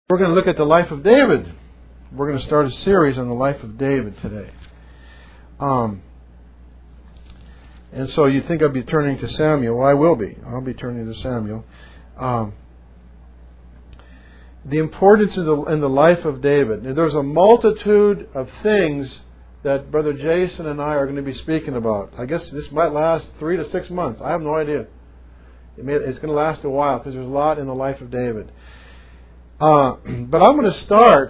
We're going to look at the life of David. We're going to start a series on the life of David today. And so you think I'll be turning to Samuel. Well, I will be. I'll be turning to Samuel. The importance in the life of David. There's a multitude of things that Brother Jason and I are going to be speaking about. I guess this might last 3 to 6 months. I have no idea. It's going to last a while because there's a lot in the life of David. But I'm going to start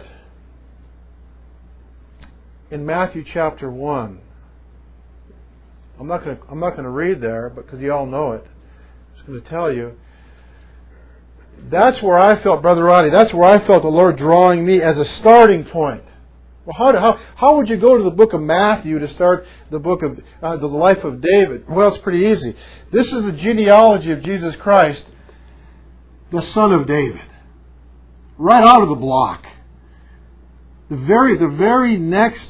in Matthew chapter 1. I'm not going to read there because you all know it. I'm just going to tell you. That's where I felt, Brother Roddy, that's where I felt the Lord drawing me as a starting point. Well, how would you go to the book of Matthew to start the book of the life of David? Well, it's pretty easy. This is the genealogy of Jesus Christ, the son of David. Right out of the block. The very next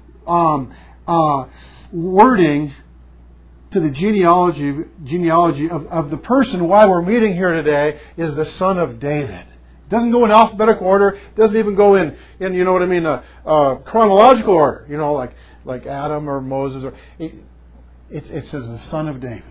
wording to the genealogy of the person why we're meeting here today is the son of David. It doesn't go in alphabetical order. It doesn't even go in you know what I mean, chronological order. You know, like Adam or Moses. It says the son of David.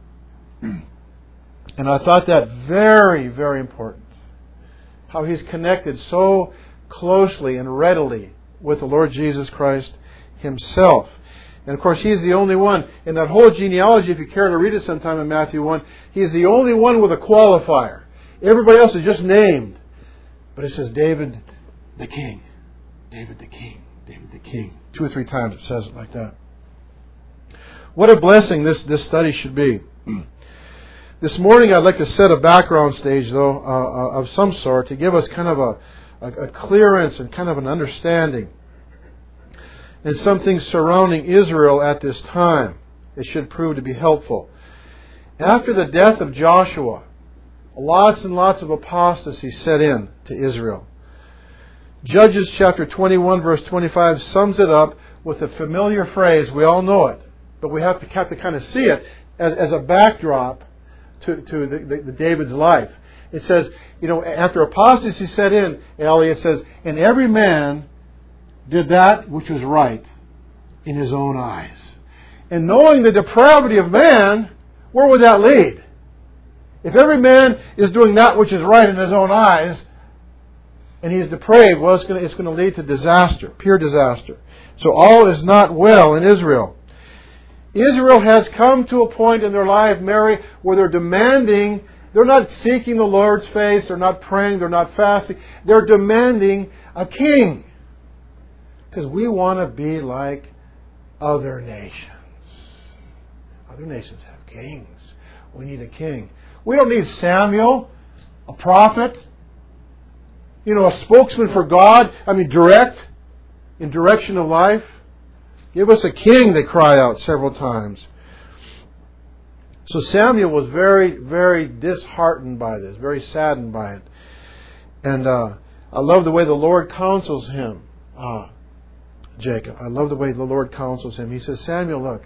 And I thought that very, very important. How he's connected so closely and readily with the Lord Jesus Christ Himself. And of course, He's the only one in that whole genealogy, if you care to read it sometime in Matthew 1, He's the only one with a qualifier. Everybody else is just named. But it says David the King. David the King. David the King. 2 or 3 times it says it like that. What a blessing this study should be. This morning I'd like to set a background stage, though, of some sort to give us kind of a clearance and kind of an understanding and some things surrounding Israel at this time. It should prove to be helpful. After the death of Joshua, lots and lots of apostasy set in to Israel. Judges chapter 21 verse 25 sums it up with a familiar phrase. We all know it, but we have to kind of see it as a backdrop to the David's life. It says, after apostasy set in, Elliot says, and every man did that which was right in his own eyes. And knowing the depravity of man, where would that lead? If every man is doing that which is right in his own eyes, and he is depraved, well, it's going to lead to disaster, pure disaster. So all is not well in Israel. Israel has come to a point in their life, Mary, where they're demanding, they're not seeking the Lord's face, they're not praying, they're not fasting, they're demanding a king. Because we want to be like other nations. Other nations have kings. We need a king. We don't need Samuel, a prophet, a spokesman for God, direct, in direction of life. Give us a king, they cry out several times. So Samuel was very, very disheartened by this, very saddened by it. And I love the way the Lord counsels him, Jacob. I love the way the Lord counsels him. He says, Samuel, look,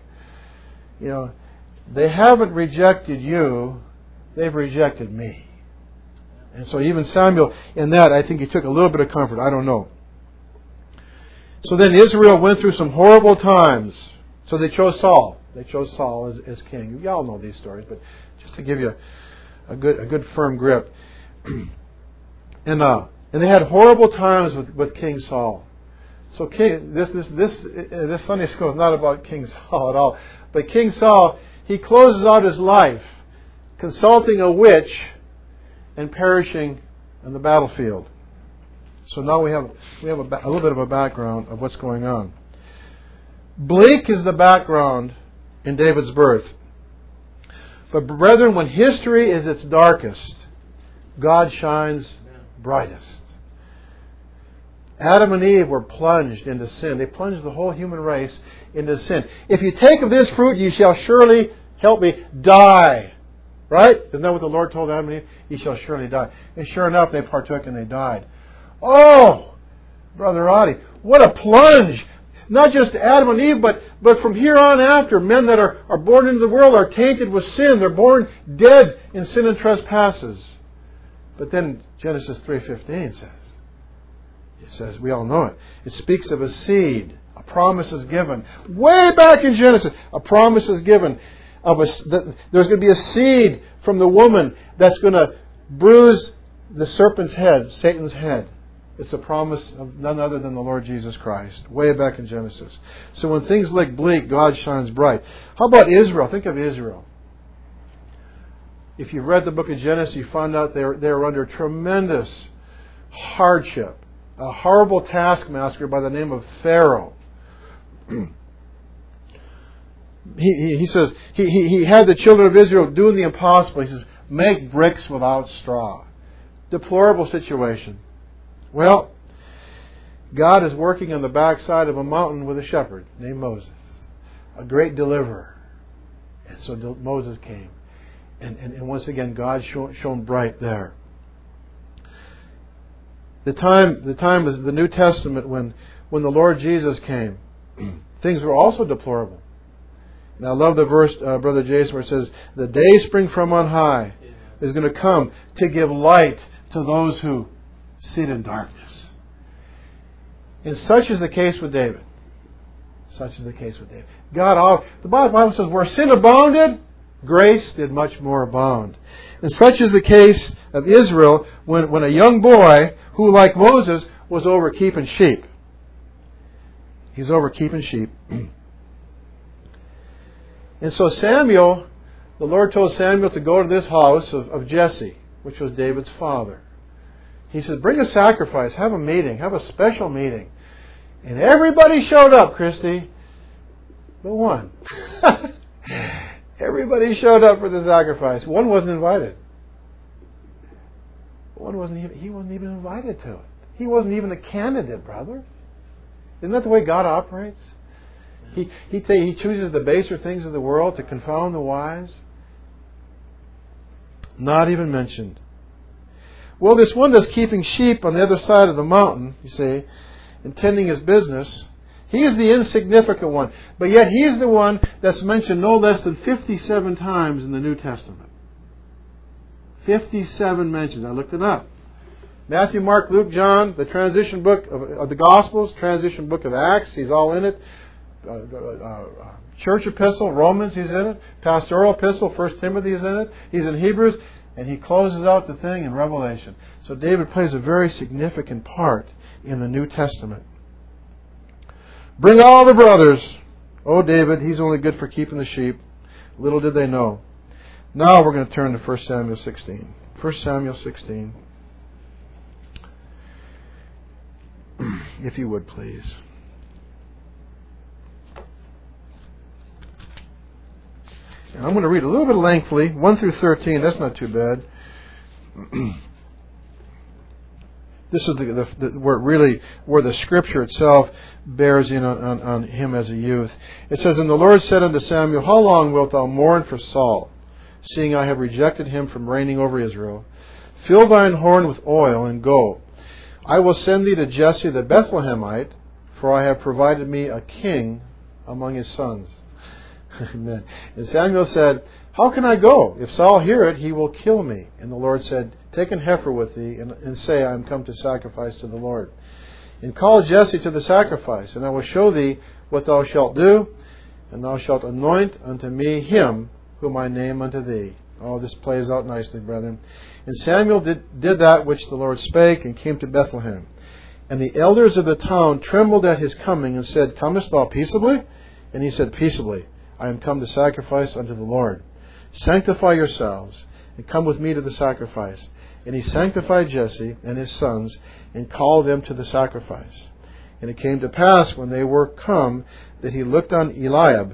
they haven't rejected you, they've rejected me. And so even Samuel, in that, I think he took a little bit of comfort. I don't know. So then Israel went through some horrible times. So they chose Saul. They chose Saul as king. You all know these stories, but just to give you a good firm grip. And they had horrible times with King Saul. So this Sunday school is not about King Saul at all. But King Saul, he closes out his life consulting a witch and perishing on the battlefield. So now we have a little bit of a background of what's going on. Bleak is the background in David's birth. But brethren, when history is its darkest, God shines brightest. Adam and Eve were plunged into sin. They plunged the whole human race into sin. If you take of this fruit, you shall surely, help me, die. Right? Isn't that what the Lord told Adam and Eve? You shall surely die. And sure enough, they partook and they died. Oh, Brother Roddy, what a plunge! Not just Adam and Eve, but from here on after, men that are born into the world are tainted with sin. They're born dead in sin and trespasses. But then Genesis 3:15 says, It says, we all know it. It speaks of a seed. A promise is given. Way back in Genesis, a promise is given of that there's going to be a seed from the woman that's going to bruise the serpent's head, Satan's head. It's a promise of none other than the Lord Jesus Christ. Way back in Genesis. So when things look bleak, God shines bright. How about Israel? Think of Israel. If you've read the book of Genesis, you find out they're under tremendous hardship. A horrible taskmaster by the name of Pharaoh. He says he had the children of Israel doing the impossible. He says, make bricks without straw. Deplorable situation. Well, God is working on the backside of a mountain with a shepherd named Moses, a great deliverer. And so Moses came. And once again, God shone bright there. The time is the New Testament when the Lord Jesus came. Things were also deplorable. And I love the verse, Brother Jason, where it says, the day spring from on high is going to come to give light to those who sit in darkness. And such is the case with David. Such is the case with David. The Bible says, where sin abounded, grace did much more abound. And such is the case of Israel when a young boy who, like Moses, was over keeping sheep. He's over keeping sheep. And so Samuel, the Lord told Samuel to go to this house of Jesse, which was David's father. He said, bring a sacrifice, have a meeting, have a special meeting. And everybody showed up, Christy, but one. Everybody showed up for the sacrifice. One wasn't invited. He wasn't even invited to it. He wasn't even a candidate, brother. Isn't that the way God operates? He chooses the baser things of the world to confound the wise. Not even mentioned. Well, this one that's keeping sheep on the other side of the mountain, you see, and tending his business, he's the insignificant one. But yet he's the one that's mentioned no less than 57 times in the New Testament. 57 mentions. I looked it up. Matthew, Mark, Luke, John, the transition book of the Gospels, transition book of Acts, he's all in it. Church epistle, Romans, he's in it. Pastoral epistle, 1 Timothy is in it. He's in Hebrews. And he closes out the thing in Revelation. So David plays a very significant part in the New Testament. Bring all the brothers. Oh, David, he's only good for keeping the sheep. Little did they know. Now we're going to turn to 1 Samuel 16. 1 Samuel 16. If you would, please. And I'm going to read a little bit lengthily, 1 through 13. That's not too bad. This is where the Scripture itself bears in on him as a youth. It says, And the Lord said unto Samuel, How long wilt thou mourn for Saul, seeing I have rejected him from reigning over Israel? Fill thine horn with oil, and go. I will send thee to Jesse the Bethlehemite, for I have provided me a king among his sons. Amen. And Samuel said, How can I go? If Saul hear it, he will kill me. And the Lord said, Take an heifer with thee, and say, I am come to sacrifice to the Lord. And call Jesse to the sacrifice, and I will show thee what thou shalt do, and thou shalt anoint unto me him whom I name unto thee. Oh, this plays out nicely, brethren. And Samuel did that which the Lord spake, and came to Bethlehem. And the elders of the town trembled at his coming, and said, Comest thou peaceably? And he said, Peaceably. I am come to sacrifice unto the Lord. Sanctify yourselves, and come with me to the sacrifice. And he sanctified Jesse and his sons, and called them to the sacrifice. And it came to pass, when they were come, that he looked on Eliab,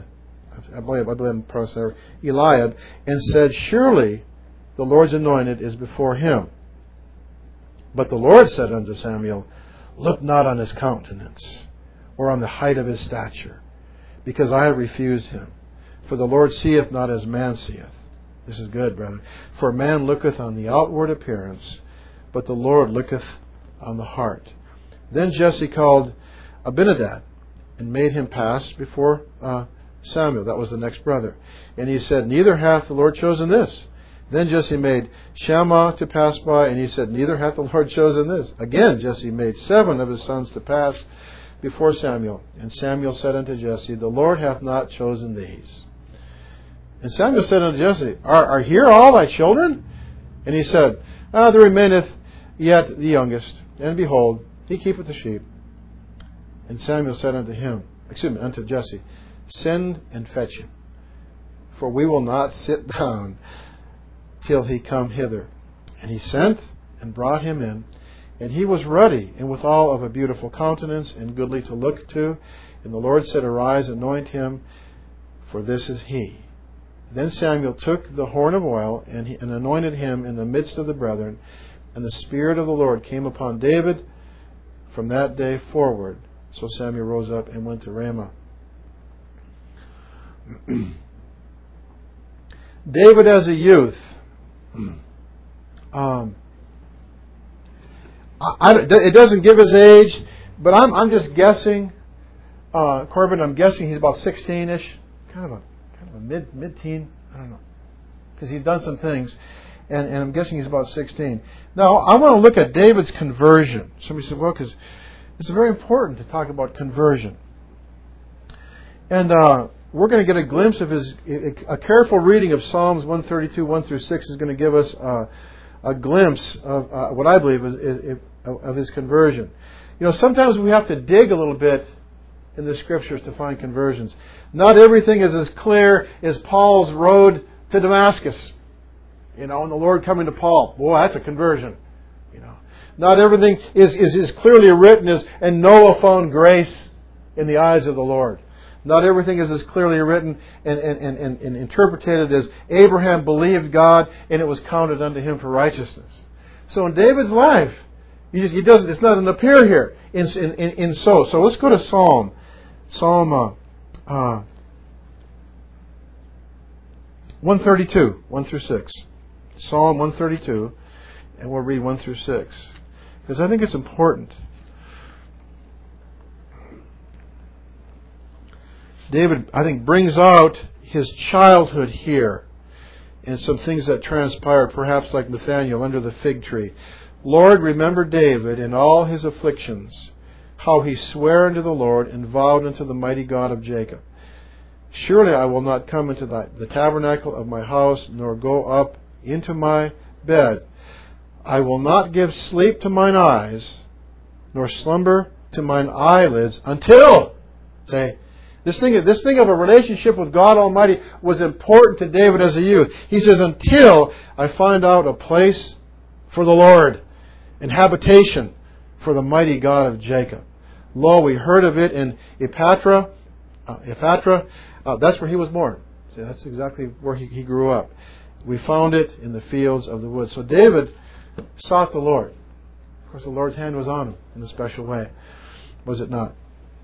and said, Surely the Lord's anointed is before him. But the Lord said unto Samuel, Look not on his countenance, or on the height of his stature, because I have refused him. For the Lord seeth not as man seeth. This is good, brother. For man looketh on the outward appearance, but the Lord looketh on the heart. Then Jesse called Abinadab, and made him pass before Samuel. That was the next brother. And he said, Neither hath the Lord chosen this. Then Jesse made Shammah to pass by, and he said, neither hath the Lord chosen this. Again Jesse made 7 of his sons to pass before Samuel. And Samuel said unto Jesse, the Lord hath not chosen these. And Samuel said unto Jesse, Are here all thy children? And he said, there remaineth yet the youngest, and behold, he keepeth the sheep. And Samuel said unto Jesse, send and fetch him, for we will not sit down till he come hither. And he sent and brought him in, and he was ruddy, and withal of a beautiful countenance, and goodly to look to. And the Lord said, arise, anoint him, for this is he. Then Samuel took the horn of oil, and anointed him in the midst of the brethren. And the Spirit of the Lord came upon David from that day forward. So Samuel rose up and went to Ramah. David as a youth. It doesn't give his age, but I'm just guessing. Corbin, I'm guessing he's about 16-ish, kind of a mid-teen. I don't know, because he's done some things, and I'm guessing he's about 16. Now I want to look at David's conversion. Somebody said, well, because it's very important to talk about conversion, and we're going to get a glimpse of a careful reading of Psalms 132, 1 through 6 is going to give us a glimpse of what I believe is of his conversion. Sometimes we have to dig a little bit in the Scriptures to find conversions. Not everything is as clear as Paul's road to Damascus. And the Lord coming to Paul. Boy, that's a conversion. Not everything is as clearly written as, and Noah found grace in the eyes of the Lord. Not everything is as clearly written and interpreted as Abraham believed God and it was counted unto him for righteousness. So in David's life, it's not an appear here. So let's go to Psalm 132, 1 through 6. Psalm 132, and we'll read 1 through 6. Because I think it's important. David, I think, brings out his childhood here and some things that transpired, perhaps like Nathaniel under the fig tree. Lord, remember David in all his afflictions, how he sware unto the Lord and vowed unto the mighty God of Jacob. Surely I will not come into the tabernacle of my house, nor go up into my bed. I will not give sleep to mine eyes, nor slumber to mine eyelids, until, this thing of a relationship with God Almighty was important to David as a youth. He says, until I find out a place for the Lord, and habitation for the mighty God of Jacob. Lo, we heard of it in Ephatra. That's where he was born. See, that's exactly where he grew up. We found it in the fields of the woods. So David sought the Lord. Of course, the Lord's hand was on him in a special way. Was it not?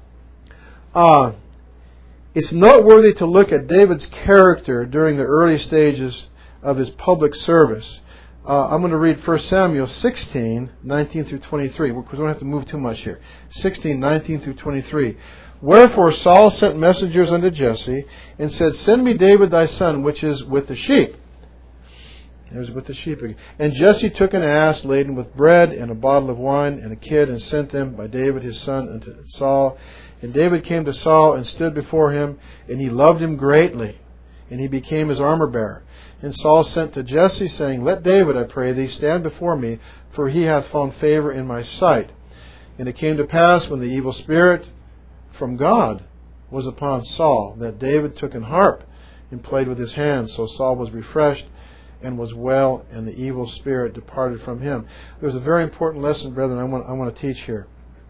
It's noteworthy to look at David's character during the early stages of his public service. I'm going to read 1 Samuel 16, 19 through 23. We don't have to move too much here. 16, 19 through 23. Wherefore Saul sent messengers unto Jesse, and said, send me David thy son, which is with the sheep. There's with the sheep again. And Jesse took an ass laden with bread, and a bottle of wine, and a kid, and sent them by David his son unto Saul. And David came to Saul, and stood before him, and he loved him greatly, and he became his armor bearer. And Saul sent to Jesse, saying, let David, I pray thee, stand before me, for he hath found favor in my sight. And it came to pass, when the evil spirit from God was upon Saul, that David took an harp and played with his hands. So Saul was refreshed and was well, and the evil spirit departed from him. There's a very important lesson, brethren, I want to teach here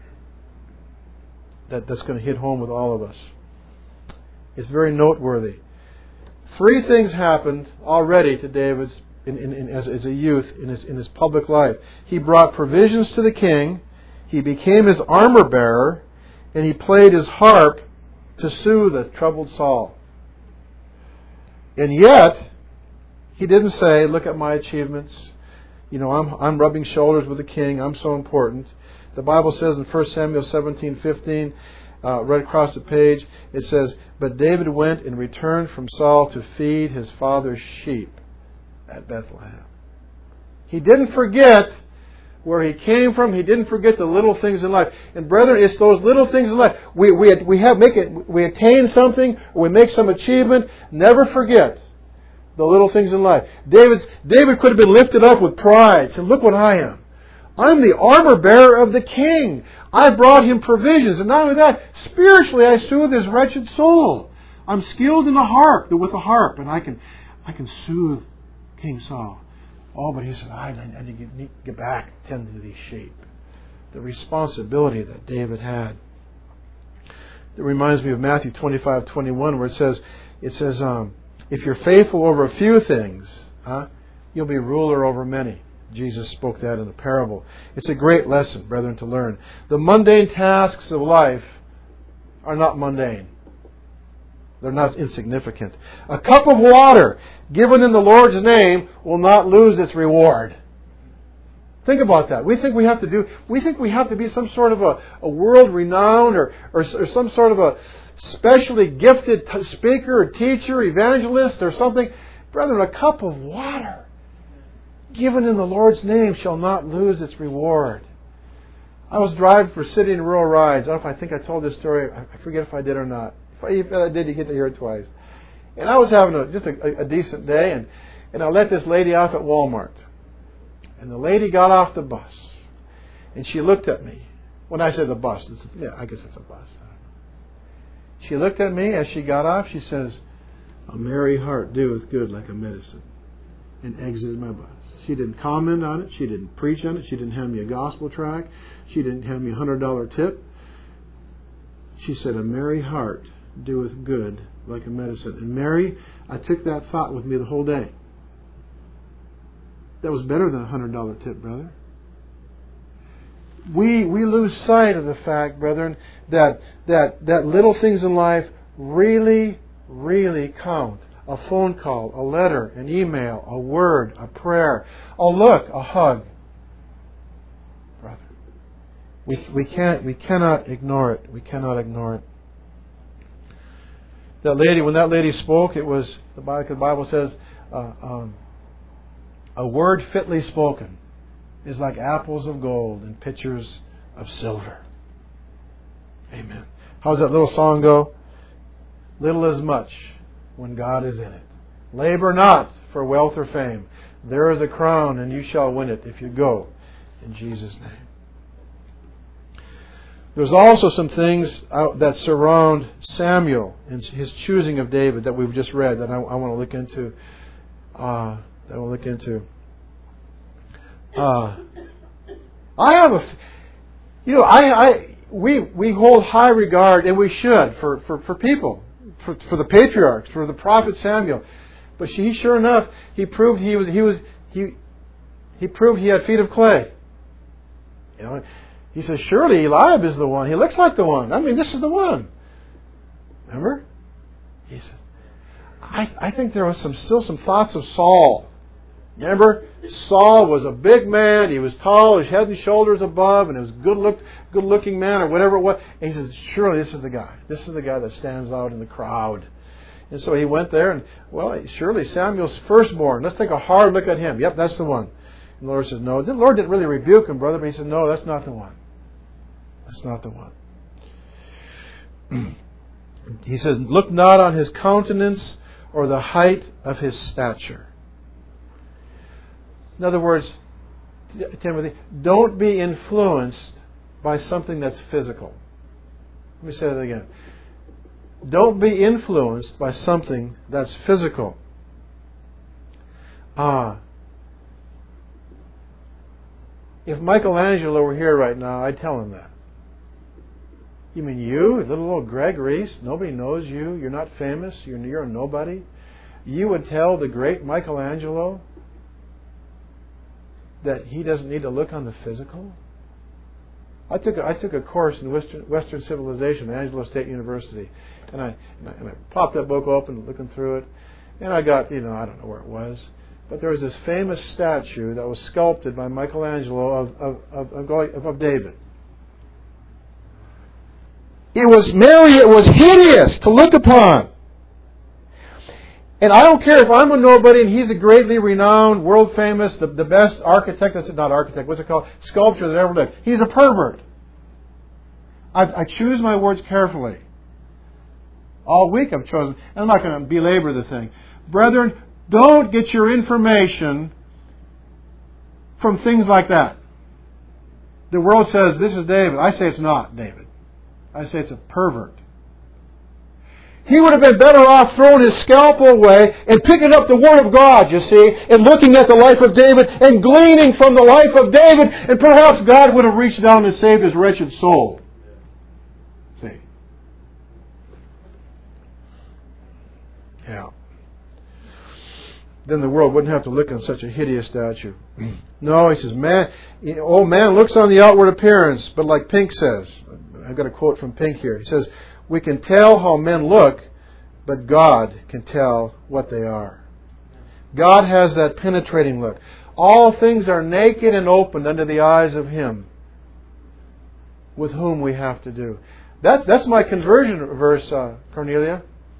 that's going to hit home with all of us. It's very noteworthy. 3 things happened already to David as a youth in his public life. He brought provisions to the king, he became his armor bearer, and he played his harp to soothe a troubled Saul. And yet, he didn't say, look at my achievements. I'm rubbing shoulders with the king. I'm so important. The Bible says in 1 Samuel 17:15, right across the page, it says, but David went and returned from Saul to feed his father's sheep. at Bethlehem. He didn't forget where he came from. He didn't forget the little things in life. And brethren, it's those little things in life. We attain something, or we make some achievement. Never forget the little things in life. David could have been lifted up with pride. Said, look what I am. I'm the armor bearer of the king. I brought him provisions. And not only that, spiritually I soothe his wretched soul. I'm skilled in the harp, with the harp, and I can soothe King Saul. Oh, but he said, I need to get back, tend to these sheep. The responsibility that David had. It reminds me of Matthew 25:21, where it says, if you're faithful over a few things, you'll be ruler over many. Jesus spoke that in a parable. It's a great lesson, brethren, to learn. The mundane tasks of life are not mundane. They're not insignificant. A cup of water given in the Lord's name will not lose its reward. Think about that. We think we have to be some sort of a world-renowned or some sort of a specially gifted speaker or teacher, evangelist or something. Brethren, a cup of water given in the Lord's name shall not lose its reward. I was driving for City and Rural Rides. I think I told this story. I forget if I did or not. If I did, you get to hear it twice. And I was having just a decent day, and I let this lady off at Walmart. And the lady got off the bus, and she looked at me. When I said the bus, I guess it's a bus. She looked at me as she got off. She says, "A merry heart doeth good like a medicine," and exited my bus. She didn't comment on it. She didn't preach on it. She didn't hand me a gospel tract. She didn't hand me a $100 tip. She said, "A merry heart doeth good like a medicine." And Mary, I took that thought with me the whole day. That was better than a $100 tip, brother. We lose sight of the fact, brethren, that little things in life really, really count. A phone call, a letter, an email, a word, a prayer, a look, a hug. Brother, we cannot ignore it. We cannot ignore it. When that lady spoke, it was, the Bible says, a word fitly spoken is like apples of gold and pitchers of silver. Amen. How's that little song go? Little is much when God is in it. Labor not for wealth or fame. There is a crown and you shall win it if you go in Jesus' name. There's also some things that surround Samuel and his choosing of David that we've just read that I want to look into. We hold high regard, and we should, for people, for the patriarchs, for the prophet Samuel. But sure enough, he proved he proved he had feet of clay. You know. He says, surely Eliab is the one. He looks like the one. I mean, this is the one. Remember? He said, I think there was still some thoughts of Saul. Remember? Saul was a big man. He was tall. His head and shoulders above. And he was a good-looking man or whatever it was. And he says, surely this is the guy. This is the guy that stands out in the crowd. And so he went there and, surely Samuel's firstborn. Let's take a hard look at him. Yep, that's the one. And the Lord says, no. The Lord didn't really rebuke him, brother. But he said, no, that's not the one. That's not the one. He says, look not on his countenance or the height of his stature. In other words, Timothy, don't be influenced by something that's physical. Let me say that again. Don't be influenced by something that's physical. If Michelangelo were here right now, I'd tell him that. You mean you, little old Greg Reese? Nobody knows you. You're not famous. You're a nobody. You would tell the great Michelangelo that he doesn't need to look on the physical? I took a course in Western Civilization at Angelo State University, and I popped that book open, looking through it, and I got, I don't know where it was, but there was this famous statue that was sculpted by Michelangelo of David. It was hideous to look upon. And I don't care if I'm a nobody and he's a greatly renowned, world famous, the best architect, that's not architect, what's it called? Sculptor that ever lived. He's a pervert. I choose my words carefully. All week I've chosen, and I'm not going to belabor the thing. Brethren, don't get your information from things like that. The world says, this is David. I say it's not David. I say it's a pervert. He would have been better off throwing his scalpel away and picking up the Word of God, you see, and looking at the life of David and gleaning from the life of David, and perhaps God would have reached down and saved his wretched soul. See? Yeah. Then the world wouldn't have to look on such a hideous statue. No, he says, man looks on the outward appearance, but like Pink says, I've got a quote from Pink here. He says, we can tell how men look, but God can tell what they are. God has that penetrating look. All things are naked and opened under the eyes of Him with whom we have to do. That's my conversion verse, Cornelia.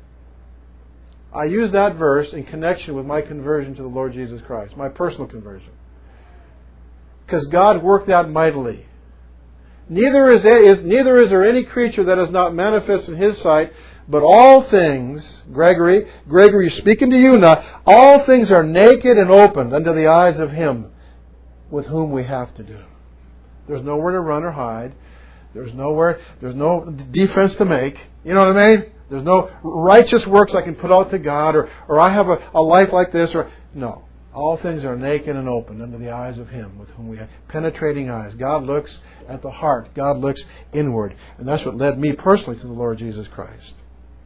I use that verse in connection with my conversion to the Lord Jesus Christ, my personal conversion. Because God worked that mightily. Neither is there any creature that is not manifest in His sight, but all things, Gregory, speaking to you now, all things are naked and opened under the eyes of Him with whom we have to do. There's nowhere to run or hide. There's no defense to make. You know what I mean? There's no righteous works I can put out to God, or I have a life like this, or no. All things are naked and open under the eyes of Him with whom we have penetrating eyes. God looks at the heart. God looks inward. And that's what led me personally to the Lord Jesus Christ.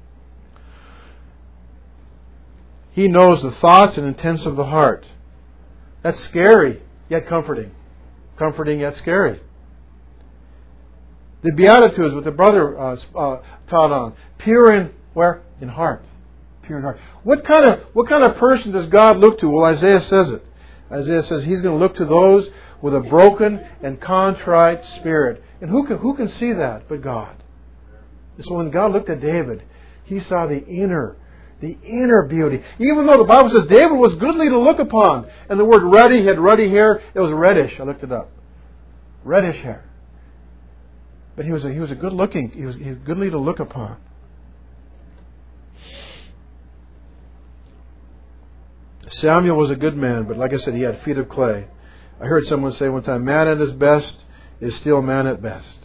He knows the thoughts and intents of the heart. That's scary, yet comforting. Comforting, yet scary. The Beatitudes, what the brother taught on. Pure in where? In heart. Pure in heart. What kind of person does God look to? Well, Isaiah says it. Isaiah says He's going to look to those with a broken and contrite spirit. And who can see that but God? So when God looked at David, He saw the inner beauty. Even though the Bible says David was goodly to look upon. And the word ruddy, he had ruddy hair. It was reddish. I looked it up. Reddish hair. But he was a good looking. He was goodly to look upon. Samuel was a good man, but like I said, he had feet of clay. I heard someone say one time, man at his best is still man at best.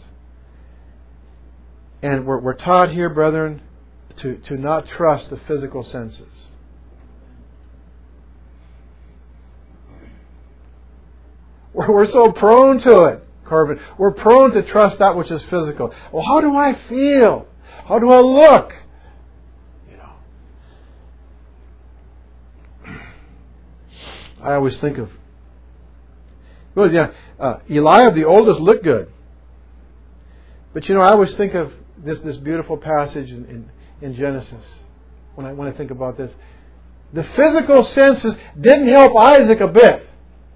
And we're taught here, brethren, to not trust the physical senses. We're so prone to it, Corbin. We're prone to trust that which is physical. Well, how do I feel? How do I look? I always think of, Eliab the oldest looked good. But I always think of this beautiful passage in Genesis when I think about this. The physical senses didn't help Isaac a bit.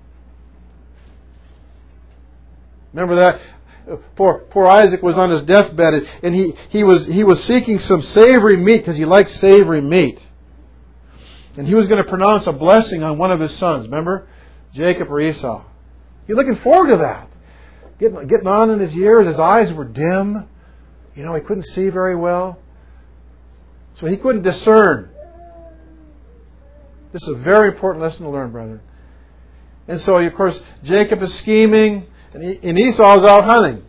Remember that? Poor Isaac was on his deathbed, and he was seeking some savory meat because he liked savory meat. And he was going to pronounce a blessing on one of his sons. Remember? Jacob or Esau. He's looking forward to that. Getting on in his years, his eyes were dim. He couldn't see very well. So he couldn't discern. This is a very important lesson to learn, brethren. And so, of course, Jacob is scheming, and Esau's out hunting.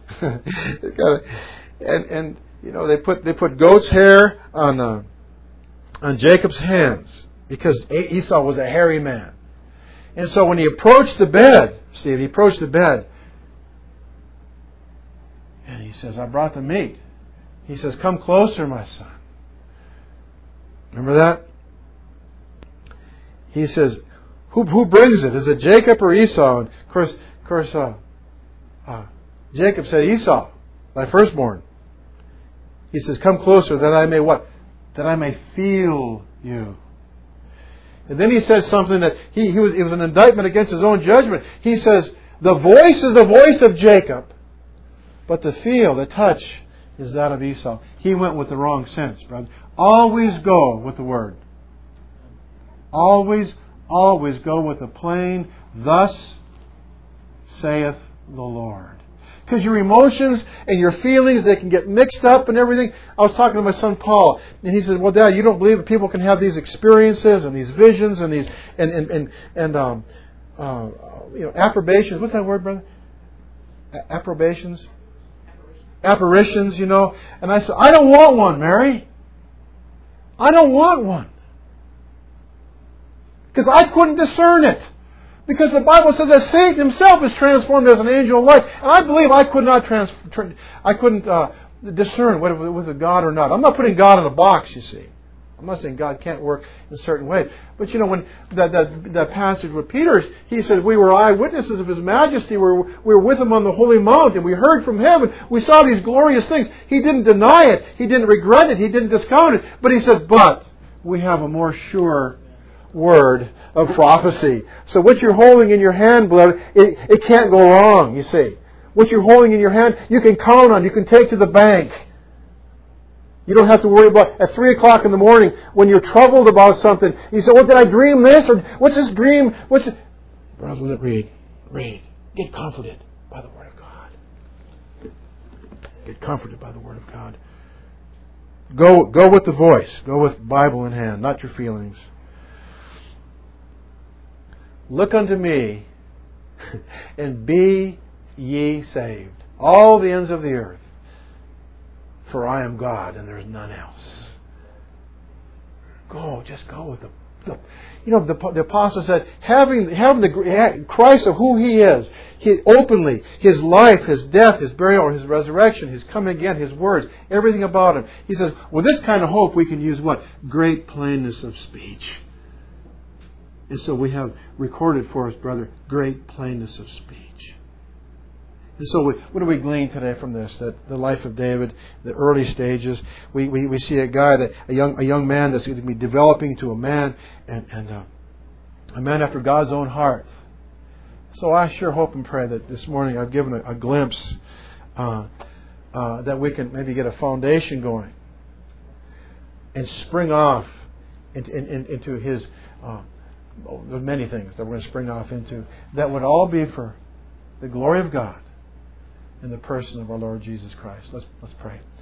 and they put goat's hair on Jacob's hands. Because Esau was a hairy man. And so when he approached the bed, Steve, and he says, I brought the meat. He says, come closer, my son. Remember that? He says, who brings it? Is it Jacob or Esau? And of course, Jacob said, Esau, thy firstborn. He says, come closer that I may what? That I may feel you. And then he says something that it was an indictment against his own judgment. He says, the voice is the voice of Jacob, but the feel, the touch, is that of Esau. He went with the wrong sense, brother. Always go with the Word. Always, always go with the plain, thus saith the Lord. Because your emotions and your feelings, they can get mixed up and everything. I was talking to my son Paul, and he said, "Well, Dad, you don't believe that people can have these experiences and these visions and these approbations." What's that word, brother? Approbations? Apparitions, you know. And I said, "I don't want one, Mary. I don't want one. Because I couldn't discern it. Because the Bible says that Satan himself is transformed as an angel of light. And I believe I could not discern whether it was a God or not. I'm not putting God in a box, you see. I'm not saying God can't work in a certain way. But you know, when that passage with Peter, he said, we were eyewitnesses of His majesty. We were with Him on the holy mount, and we heard from heaven. We saw these glorious things. He didn't deny it. He didn't regret it. He didn't discount it. But he said, but we have a more sure word of prophecy. So what you're holding in your hand, beloved, it can't go wrong, you see. What you're holding in your hand, you can count on. You can take to the bank. You don't have to worry about at 3 o'clock in the morning when you're troubled about something. You say, "Well, did I dream this? Or what's this dream? What's it?" Brother, read. Get comforted by the Word of God. Get comforted by the Word of God. Go with the voice. Go with Bible in hand, not your feelings. Look unto me, and be ye saved, all the ends of the earth. For I am God, and there is none else. Just go with the apostle said, having the Christ of who He is, openly, His life, His death, His burial, His resurrection, His coming again, His words, everything about Him. He says, with this kind of hope we can use what? Great plainness of speech. And so we have recorded for us, brother, great plainness of speech. And so what do we glean today from this? That the life of David, the early stages, we see a guy, a young man that's going to be developing to a man, and a man after God's own heart. So I sure hope and pray that this morning I've given a glimpse that we can maybe get a foundation going and spring off into His... there's many things that we're going to spring off into that would all be for the glory of God in the person of our Lord Jesus Christ. Let's pray.